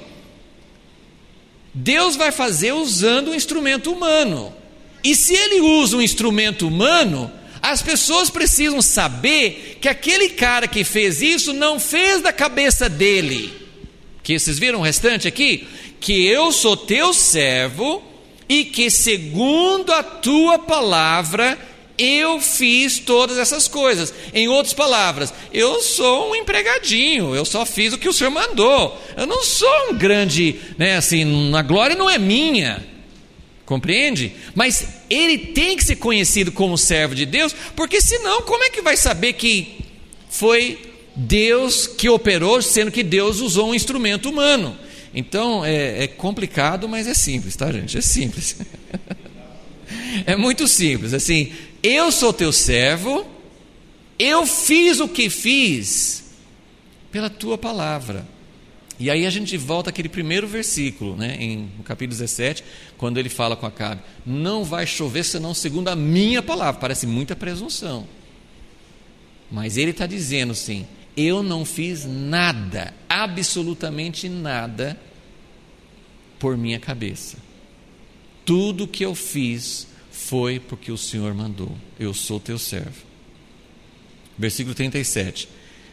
Deus vai fazer usando um instrumento humano. E se Ele usa um instrumento humano, as pessoas precisam saber que aquele cara que fez isso não fez da cabeça dele. Que vocês viram o restante aqui? Que eu sou teu servo, e que segundo a tua palavra eu fiz todas essas coisas. Em outras palavras, eu sou um empregadinho, eu só fiz o que o Senhor mandou. Eu não sou um grande, assim, a glória não é minha. Compreende? Mas ele tem que ser conhecido como servo de Deus, porque senão como é que vai saber que foi Deus que operou, sendo que Deus usou um instrumento humano? Então é complicado, mas é simples, tá, gente? É simples. É muito simples, assim, eu sou teu servo, eu fiz o que fiz pela tua palavra. E aí a gente volta àquele primeiro versículo, no capítulo 17, quando ele fala com Acabe, não vai chover senão segundo a minha palavra. Parece muita presunção, mas ele está dizendo assim, eu não fiz nada, absolutamente nada, por minha cabeça. Tudo que eu fiz foi porque o Senhor mandou. Eu sou teu servo. Versículo 37.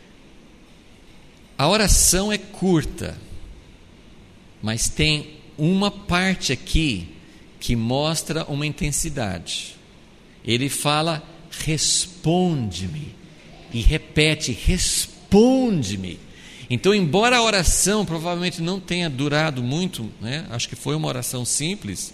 A oração é curta, mas tem uma parte aqui que mostra uma intensidade. Ele fala, responde-me, e repete, responde-me. Então, embora a oração provavelmente não tenha durado muito, acho que foi uma oração simples,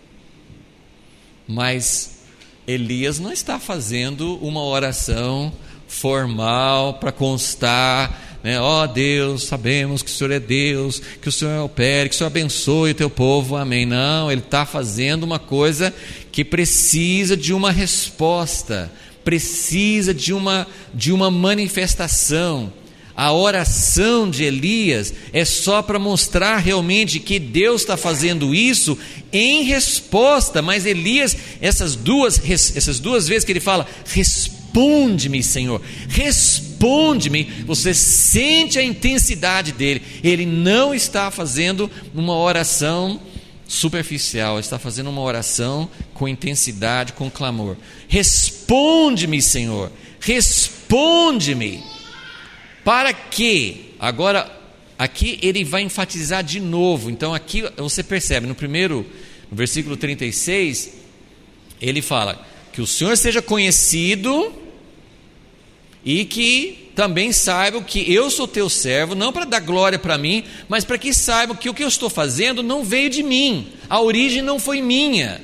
mas Elias não está fazendo uma oração formal para constar, ó Deus, sabemos que o Senhor é Deus, que o Senhor opere, que o Senhor abençoe o teu povo, amém. Não, ele está fazendo uma coisa que precisa de uma resposta, precisa de uma manifestação. A oração de Elias é só para mostrar realmente que Deus está fazendo isso em resposta. Mas Elias, essas duas vezes que ele fala, responde-me, Senhor, responde-me, você sente a intensidade dele. Ele não está fazendo uma oração superficial, ele está fazendo uma oração com intensidade, com clamor. Responde-me, Senhor, responde-me. Para que? Agora, aqui ele vai enfatizar de novo. Então aqui você percebe, no versículo 36, ele fala que o Senhor seja conhecido e que também saibam que eu sou teu servo, não para dar glória para mim, mas para que saibam que o que eu estou fazendo não veio de mim, a origem não foi minha.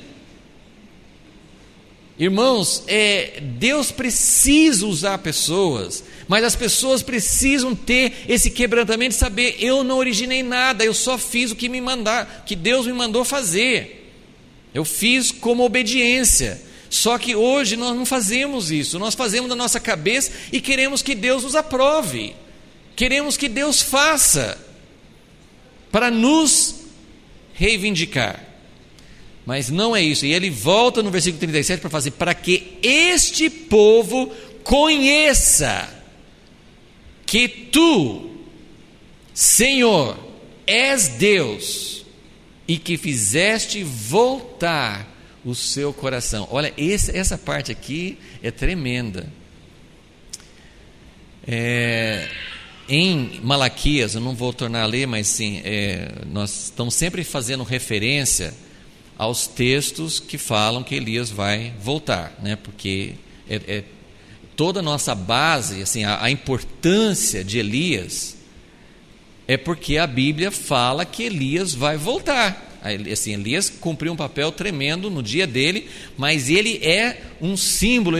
Irmãos, Deus precisa usar pessoas, mas as pessoas precisam ter esse quebrantamento de saber: eu não originei nada, eu só fiz o que que Deus me mandou fazer. Eu fiz como obediência. Só que hoje nós não fazemos isso, nós fazemos da nossa cabeça e queremos que Deus nos aprove, queremos que Deus faça para nos reivindicar, mas não é isso. E ele volta no versículo 37 para fazer: para que este povo conheça que tu, Senhor, és Deus e que fizeste voltar o seu coração. Olha, essa parte aqui é tremenda. Em Malaquias, eu não vou tornar a ler, mas sim, nós estamos sempre fazendo referência aos textos que falam que Elias vai voltar, né? Porque toda a nossa base, assim, a importância de Elias é porque a Bíblia fala que Elias vai voltar. Assim, Elias cumpriu um papel tremendo no dia dele, mas ele é um símbolo,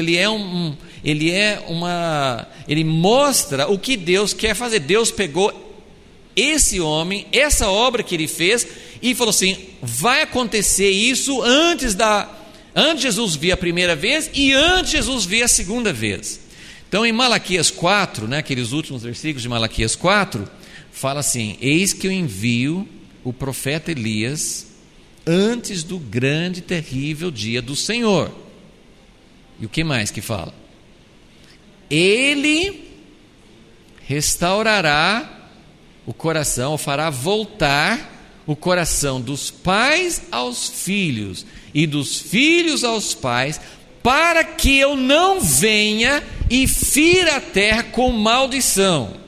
ele mostra o que Deus quer fazer. Deus pegou esse homem, essa obra que ele fez, e falou assim: vai acontecer isso antes Jesus vir a primeira vez e antes Jesus vir a segunda vez. Então em Malaquias 4, né, aqueles últimos versículos de Malaquias 4, fala assim: eis que eu envio o profeta Elias antes do grande e terrível dia do Senhor. E o que mais que fala? Ele restaurará o coração, ou fará voltar o coração dos pais aos filhos e dos filhos aos pais, para que eu não venha e fira a terra com maldição.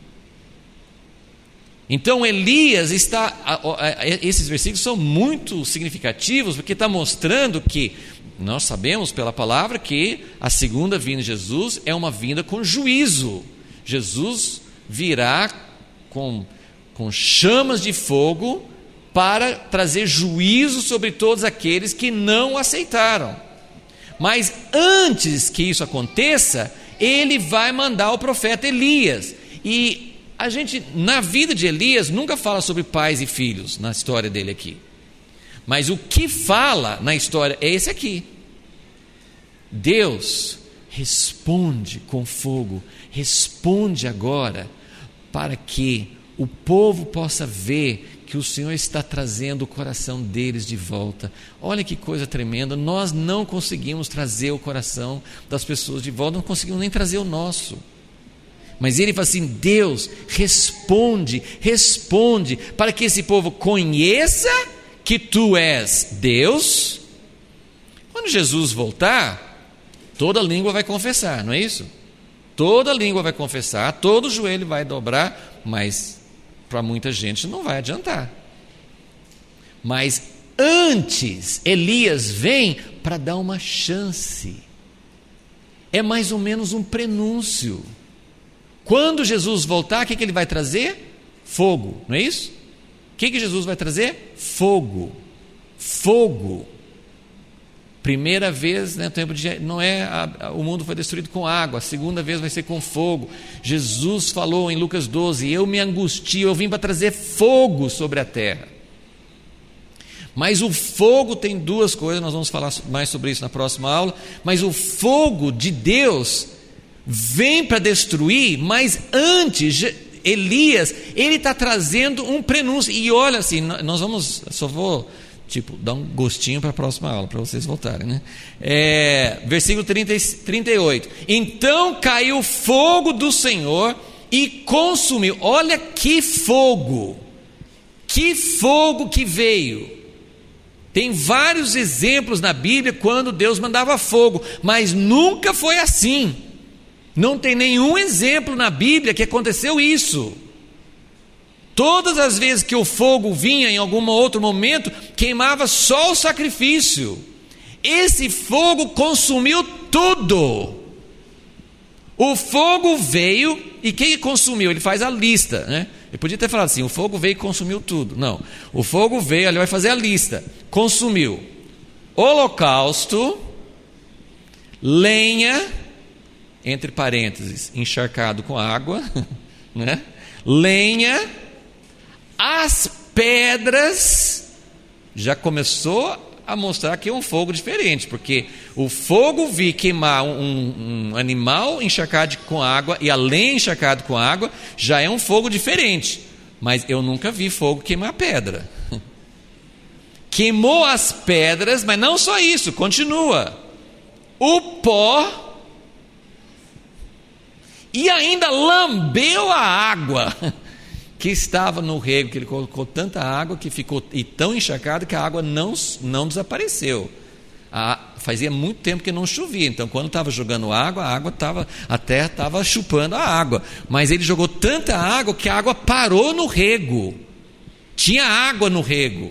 Então Elias esses versículos são muito significativos, porque está mostrando que nós sabemos pela palavra que a segunda vinda de Jesus é uma vinda com juízo. Jesus virá com chamas de fogo para trazer juízo sobre todos aqueles que não o aceitaram. Mas antes que isso aconteça, ele vai mandar o profeta Elias. E a gente, na vida de Elias, nunca fala sobre pais e filhos, na história dele aqui. Mas o que fala na história é esse aqui. Deus responde com fogo, responde agora, para que o povo possa ver que o Senhor está trazendo o coração deles de volta. Olha que coisa tremenda, nós não conseguimos trazer o coração das pessoas de volta, não conseguimos nem trazer o nosso. Mas ele fala assim: Deus, responde, para que esse povo conheça que tu és Deus. Quando Jesus voltar, toda língua vai confessar, não é isso? Toda língua vai confessar, todo joelho vai dobrar, mas para muita gente não vai adiantar. Mas antes, Elias vem para dar uma chance. É mais ou menos um prenúncio. Quando Jesus voltar, o que ele vai trazer? Fogo, não é isso? O que Jesus vai trazer? Fogo. Fogo. Primeira vez, né, tempo de Noé, o mundo foi destruído com água. A segunda vez vai ser com fogo. Jesus falou em Lucas 12: eu me angustio, eu vim para trazer fogo sobre a terra. Mas o fogo tem duas coisas, nós vamos falar mais sobre isso na próxima aula. Mas o fogo de Deus vem para destruir, mas antes, Elias, ele está trazendo um prenúncio. E olha assim, nós vamos, só vou dar um gostinho para a próxima aula, para vocês voltarem, né? Versículo 38. Então caiu fogo do Senhor e consumiu. Olha que fogo que veio. Tem vários exemplos na Bíblia quando Deus mandava fogo, mas nunca foi assim. Não tem nenhum exemplo na Bíblia que aconteceu isso. Todas as vezes que o fogo vinha em algum outro momento, queimava só o sacrifício. Esse fogo consumiu tudo. O fogo veio, e quem consumiu? Ele faz a lista, né? Ele podia ter falado assim, o fogo veio e consumiu tudo. Não, o fogo veio, ele vai fazer a lista. Consumiu holocausto, lenha, entre parênteses, encharcado com água, né? Lenha, as pedras. Já começou a mostrar que é um fogo diferente, porque o fogo vi queimar um animal encharcado com água e a lenha encharcada com água, já é um fogo diferente. Mas eu nunca vi fogo queimar pedra. Queimou as pedras, mas não só isso, continua. O pó, e ainda lambeu a água que estava no rego, que ele colocou tanta água que ficou e tão encharcada que a água não desapareceu. Fazia muito tempo que não chovia, então quando estava jogando água, a terra estava chupando a água, mas ele jogou tanta água que a água parou no rego, tinha água no rego,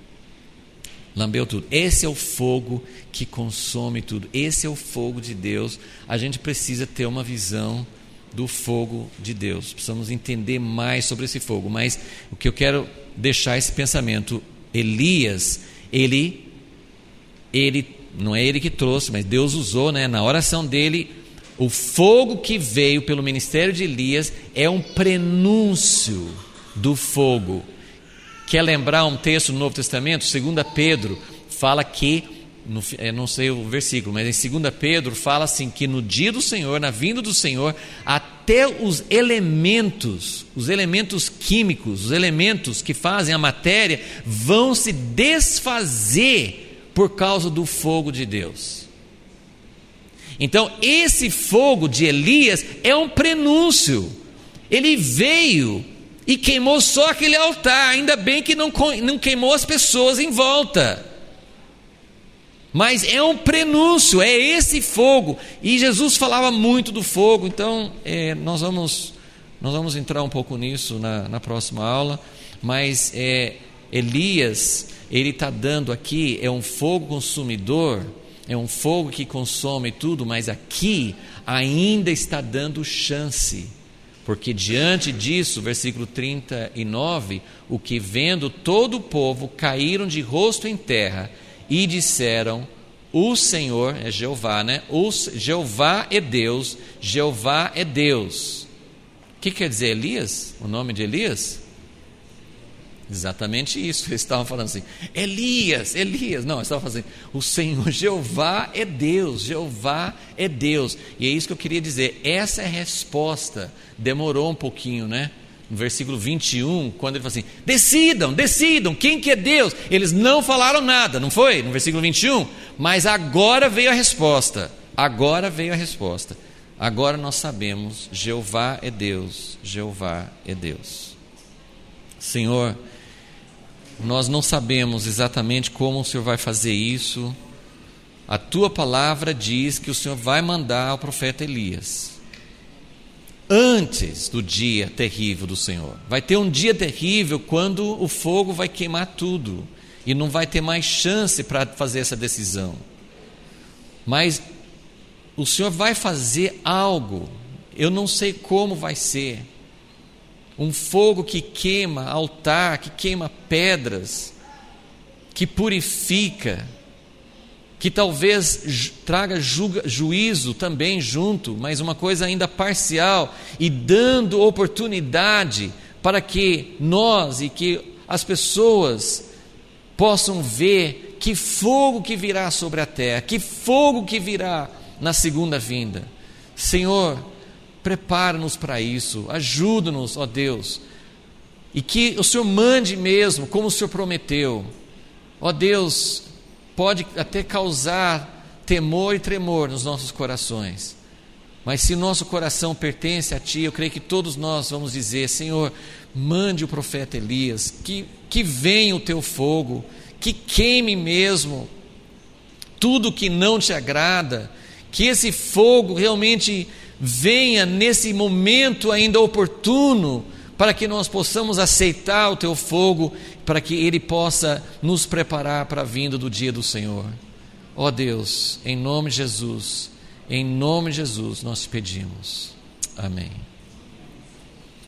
lambeu tudo. Esse é o fogo que consome tudo, esse é o fogo de Deus. A gente precisa ter uma visão do fogo de Deus, precisamos entender mais sobre esse fogo. Mas o que eu quero deixar esse pensamento, Elias, ele não é ele que trouxe, mas Deus usou, né, na oração dele, o fogo que veio pelo ministério de Elias é um prenúncio do fogo. Quer lembrar um texto do Novo Testamento? 2 Pedro fala que, não sei o versículo, mas em 2 Pedro fala assim, que no dia do Senhor, na vinda do Senhor, até os elementos químicos, os elementos que fazem a matéria, vão se desfazer por causa do fogo de Deus. Então esse fogo de Elias é um prenúncio. Ele veio e queimou só aquele altar, ainda bem que não queimou as pessoas em volta. Mas é um prenúncio, é esse fogo. E Jesus falava muito do fogo, então nós vamos entrar um pouco nisso na próxima aula. Mas Elias, ele está dando aqui, é um fogo consumidor, é um fogo que consome tudo, mas aqui ainda está dando chance. Porque diante disso, versículo 39, o que vendo todo o povo, caíram de rosto em terra, e disseram, o Senhor é Jeová, né? Jeová é Deus, Jeová é Deus. O que quer dizer Elias? O nome de Elias? Exatamente isso, eles estavam falando assim, Elias, não, eles estavam falando assim, o Senhor Jeová é Deus, Jeová é Deus. E é isso que eu queria dizer, essa é a resposta. Demorou um pouquinho, né? No versículo 21, quando ele fala assim, decidam, quem que é Deus? Eles não falaram nada, não foi? No versículo 21, mas agora veio a resposta, agora nós sabemos, Jeová é Deus, Jeová é Deus. Senhor, nós não sabemos exatamente como o Senhor vai fazer isso. A Tua palavra diz que o Senhor vai mandar o profeta Elias antes do dia terrível do Senhor. Vai ter um dia terrível quando o fogo vai queimar tudo e não vai ter mais chance para fazer essa decisão. Mas o Senhor vai fazer algo, eu não sei como vai ser. Um fogo que queima altar, que queima pedras, que purifica, que talvez traga juízo também junto, mas uma coisa ainda parcial, e dando oportunidade para que nós e que as pessoas possam ver que fogo que virá sobre a terra, que fogo que virá na segunda vinda. Senhor, prepara-nos para isso, ajuda-nos, ó Deus, e que o Senhor mande mesmo, como o Senhor prometeu. Ó Deus, pode até causar temor e tremor nos nossos corações, mas se nosso coração pertence a Ti, eu creio que todos nós vamos dizer, Senhor, mande o profeta Elias, que venha o Teu fogo, que queime mesmo tudo que não Te agrada, que esse fogo realmente venha nesse momento ainda oportuno, para que nós possamos aceitar o teu fogo, para que ele possa nos preparar para a vinda do dia do Senhor. Ó Deus, em nome de Jesus, nós te pedimos. Amém.